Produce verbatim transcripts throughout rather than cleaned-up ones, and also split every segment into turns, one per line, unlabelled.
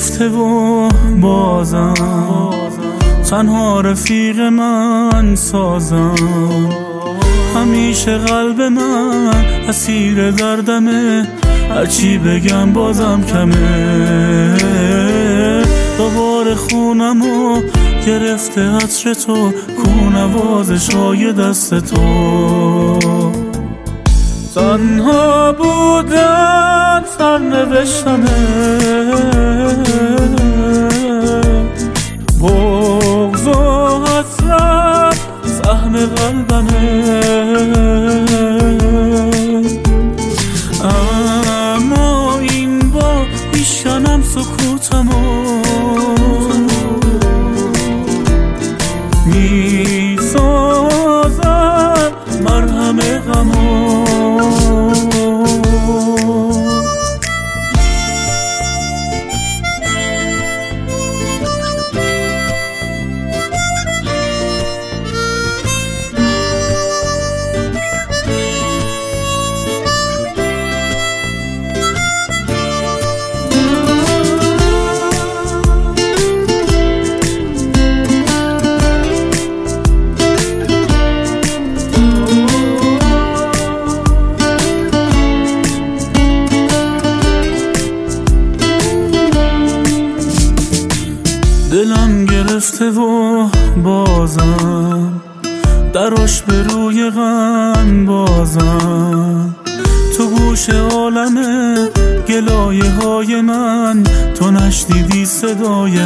گرفته و بازم تنها رفیق من سازم. همیشه قلب من اسیر دردمه، هرچی بگم بازم کمه. دوباره خونمو گرفته عطر تو، کو نوازش های دست تو. تنها بودن سرنوشتمه، بغض و حسرت سهم قلبمه. اما این بار میشکنم سکوتمو، میسازم مرهم غمو. دلم گرفته و بازم دراش به روی غم بازم. تو گوش عالمه گلایه های من، تو نشنیدی صدای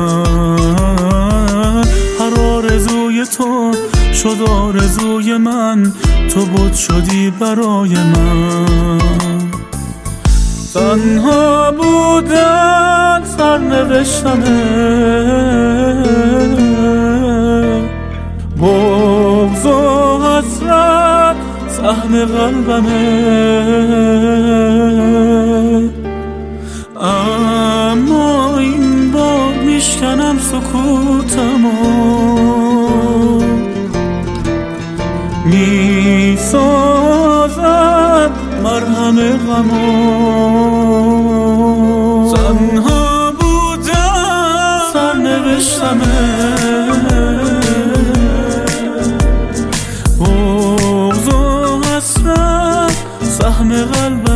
من. هر آرزوی تو شد آرزوی من، تو بود شدی برای من. تنها بودن سرنوشتمه، بغض و حسرت سهم قلبمه. اما این بار میشکنم سکوتمو، میسازم مرهم غمو. تنها بودم سرنوشتمه، بغض و حسرت سهم قلبم.